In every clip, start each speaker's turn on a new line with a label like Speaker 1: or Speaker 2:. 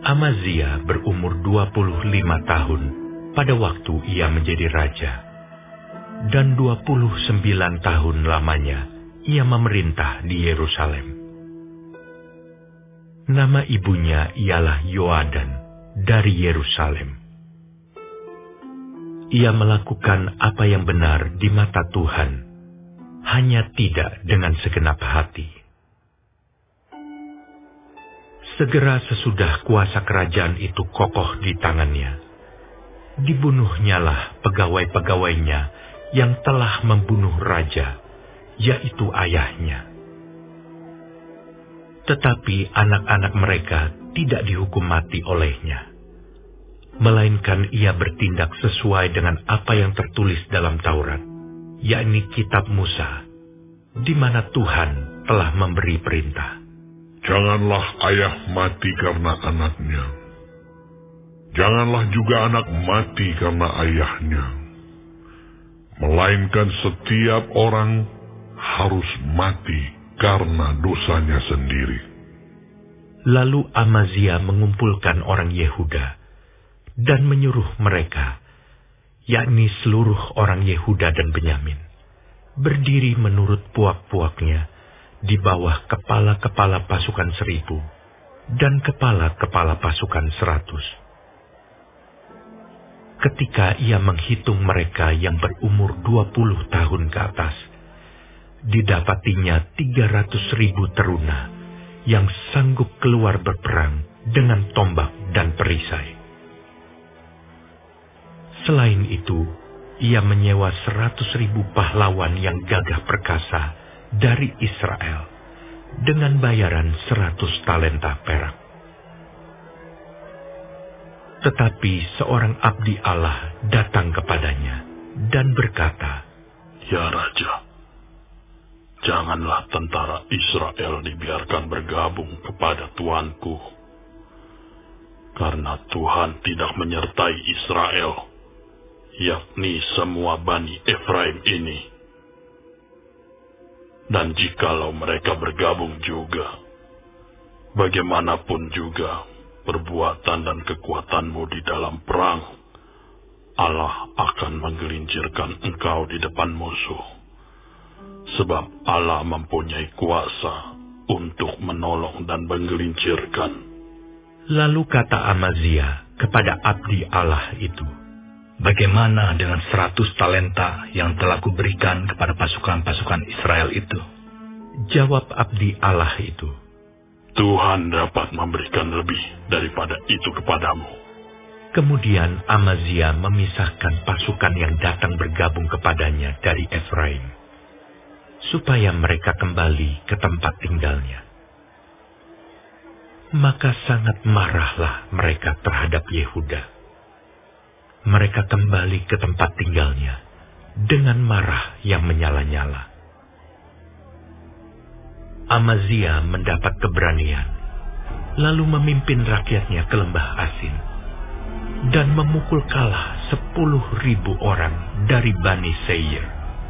Speaker 1: Amazia berumur 25 tahun pada waktu ia menjadi raja, dan 29 tahun lamanya ia memerintah di Yerusalem. Nama ibunya ialah Yoadan dari Yerusalem. Ia melakukan apa yang benar di mata Tuhan, hanya tidak dengan segenap hati. Segera sesudah kuasa kerajaan itu kokoh di tangannya, dibunuhnyalah pegawai-pegawainya yang telah membunuh raja, yaitu ayahnya. Tetapi anak-anak mereka tidak dihukum mati olehnya, melainkan ia bertindak sesuai dengan apa yang tertulis dalam Taurat, yakni kitab Musa, di mana Tuhan telah memberi perintah.
Speaker 2: Janganlah ayah mati karena anaknya. Janganlah juga anak mati karena ayahnya. Melainkan setiap orang harus mati karena dosanya sendiri.
Speaker 1: Lalu Amazia mengumpulkan orang Yehuda dan menyuruh mereka, yakni seluruh orang Yehuda dan Benyamin, berdiri menurut puak-puaknya di bawah kepala-kepala pasukan 1.000 dan kepala-kepala pasukan 100. Ketika ia menghitung mereka yang berumur 20 tahun ke atas, didapatinya 300.000 teruna yang sanggup keluar berperang dengan tombak dan perisai. Selain itu, ia menyewa 100.000 pahlawan yang gagah perkasa dari Israel dengan bayaran 100 talenta perak. Tetapi seorang abdi Allah datang kepadanya dan berkata,
Speaker 3: "Ya Raja, janganlah tentara Israel dibiarkan bergabung kepada tuanku, karena Tuhan tidak menyertai Israel, yakni semua Bani Efraim ini. Dan jikalau mereka bergabung juga, bagaimanapun juga perbuatan dan kekuatanmu di dalam perang, Allah akan menggelincirkan engkau di depan musuh. Sebab Allah mempunyai kuasa untuk menolong dan menggelincirkan."
Speaker 1: Lalu kata Amazia kepada abdi Allah itu,
Speaker 4: "Bagaimana dengan 100 talenta yang telah kuberikan kepada pasukan-pasukan Israel itu?"
Speaker 1: Jawab abdi Allah itu,
Speaker 3: "Tuhan dapat memberikan lebih daripada itu kepadamu."
Speaker 1: Kemudian Amazia memisahkan pasukan yang datang bergabung kepadanya dari Efraim, supaya mereka kembali ke tempat tinggalnya. Maka sangat marahlah mereka terhadap Yehuda. Mereka kembali ke tempat tinggalnya dengan marah yang menyala-nyala. Amazia mendapat keberanian, lalu memimpin rakyatnya ke lembah Asin, dan memukul kalah 10.000 orang dari Bani Seir.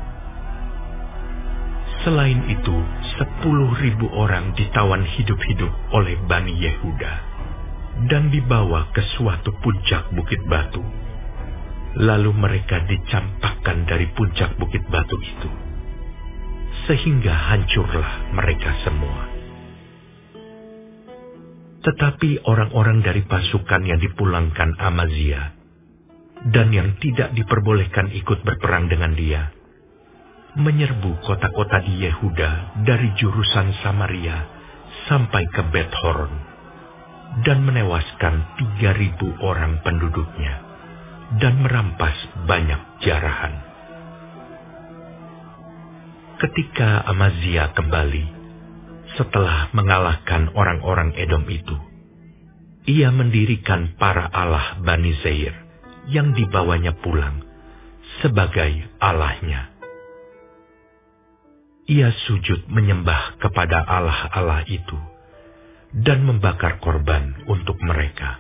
Speaker 1: Selain itu, 10.000 orang ditawan hidup-hidup oleh Bani Yehuda, dan dibawa ke suatu puncak bukit batu. Lalu mereka dicampakkan dari puncak bukit batu itu, sehingga hancurlah mereka semua. Tetapi orang-orang dari pasukan yang dipulangkan Amazia dan yang tidak diperbolehkan ikut berperang dengan dia, menyerbu kota-kota di Yehuda dari jurusan Samaria sampai ke Bet-Horon, dan menewaskan 3.000 orang penduduknya, dan merampas banyak jarahan. Ketika Amazia kembali, setelah mengalahkan orang-orang Edom itu, ia mendirikan para allah Bani Seir yang dibawanya pulang sebagai allahnya. Ia sujud menyembah kepada allah-allah itu dan membakar korban untuk mereka.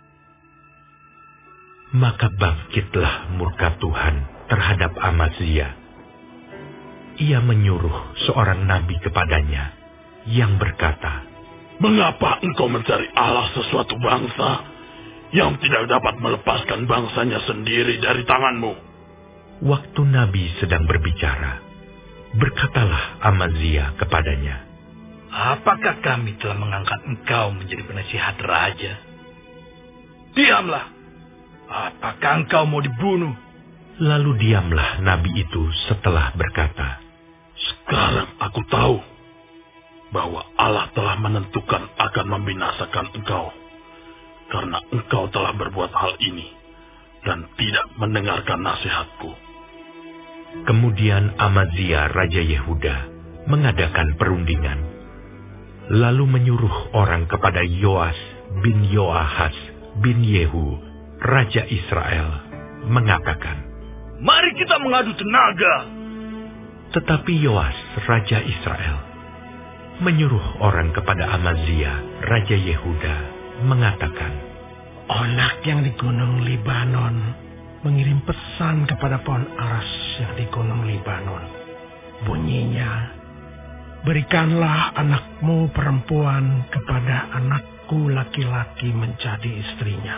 Speaker 1: Maka bangkitlah murka Tuhan terhadap Amazia. Ia menyuruh seorang nabi kepadanya yang berkata,
Speaker 3: Mengapa engkau mencari Allah sesuatu bangsa yang tidak dapat melepaskan bangsanya sendiri dari tanganmu?
Speaker 1: Waktu Nabi sedang berbicara, berkatalah Amazia kepadanya,
Speaker 4: apakah kami telah mengangkat engkau menjadi penasihat raja? Diamlah. Apakah engkau mau dibunuh?
Speaker 1: Lalu diamlah Nabi itu setelah berkata,
Speaker 3: sekarang aku tahu bahwa Allah telah menentukan akan membinasakan engkau, karena engkau telah berbuat hal ini dan tidak mendengarkan nasihatku.
Speaker 1: Kemudian Amazia Raja Yehuda mengadakan perundingan, lalu menyuruh orang kepada Yoas bin Yoahas bin Yehu, Raja Israel, mengatakan,
Speaker 4: mari kita mengadu tenaga.
Speaker 1: Tetapi Yoas, Raja Israel, menyuruh orang kepada Amazia, Raja Yehuda, mengatakan,
Speaker 5: Onak yang di Gunung Libanon mengirim pesan kepada pohon aras yang di Gunung Libanon. Bunyinya, berikanlah anakmu perempuan kepada anakku laki-laki menjadi istrinya.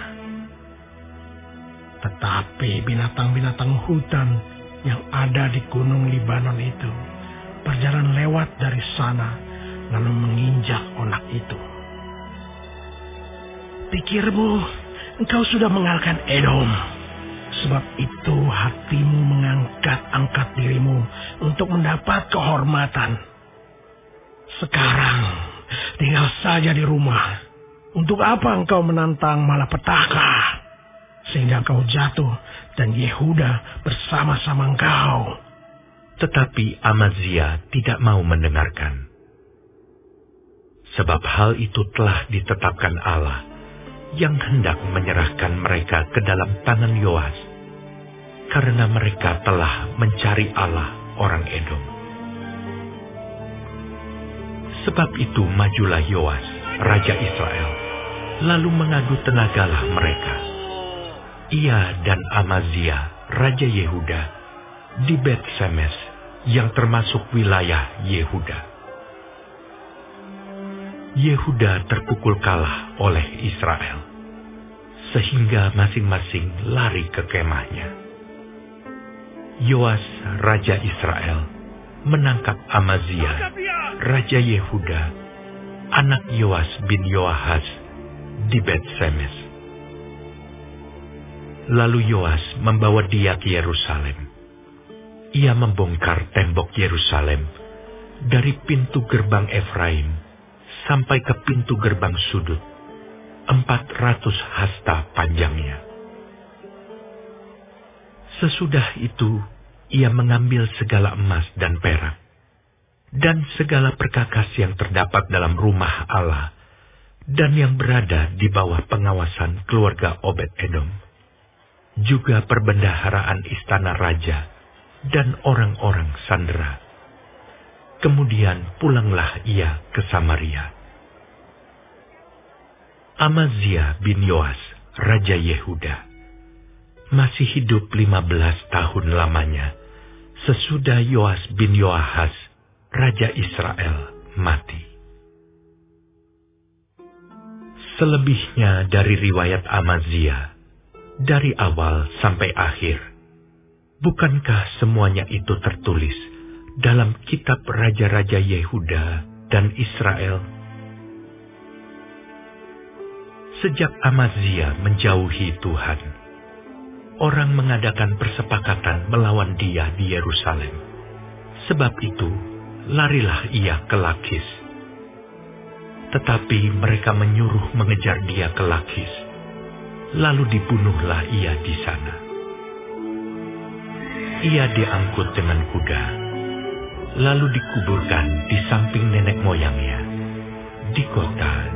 Speaker 5: Tetapi binatang-binatang hutan yang ada di Gunung Libanon itu berjalan lewat dari sana lalu menginjak onak itu. Pikirmu engkau sudah mengalahkan Edom, sebab itu hatimu mengangkat-angkat dirimu untuk mendapat kehormatan. Sekarang tinggal saja di rumah. Untuk apa engkau menantang malapetaka, sehingga engkau jatuh dan Yehuda bersama-sama engkau?
Speaker 1: Tetapi Amazia tidak mau mendengarkan. Sebab hal itu telah ditetapkan Allah yang hendak menyerahkan mereka ke dalam tangan Yoas, karena mereka telah mencari Allah orang Edom. Sebab itu majulah Yoas, Raja Israel, lalu mengadu tenagalah mereka. Ia dan Amazia, Raja Yehuda, di Bet-Semes, yang termasuk wilayah Yehuda. Yehuda terpukul kalah oleh Israel, sehingga masing-masing lari ke kemahnya. Yoas, Raja Israel, menangkap Amazia, Raja Yehuda, anak Yoas bin Yoahas, di Bet-Semes. Lalu Yoas membawa dia ke Yerusalem. Ia membongkar tembok Yerusalem dari pintu gerbang Efraim sampai ke pintu gerbang sudut, 400 hasta panjangnya. Sesudah itu, ia mengambil segala emas dan perak, dan segala perkakas yang terdapat dalam rumah Allah, dan yang berada di bawah pengawasan keluarga Obed-Edom, juga perbendaharaan istana raja, dan orang-orang sandera. Kemudian pulanglah ia ke Samaria. Amazia bin Yoas, Raja Yehuda, masih hidup 15 tahun lamanya, sesudah Yoas bin Yoahas, Raja Israel, mati. Selebihnya dari riwayat Amazia, dari awal sampai akhir, bukankah semuanya itu tertulis dalam kitab Raja-Raja Yehuda dan Israel? Sejak Amazia menjauhi Tuhan, orang mengadakan persepakatan melawan dia di Yerusalem. Sebab itu, larilah ia ke Lakis. Tetapi mereka menyuruh mengejar dia ke Lakis, lalu dibunuhlah ia di sana. Ia diangkut dengan kuda, lalu dikuburkan di samping nenek moyangnya, di kota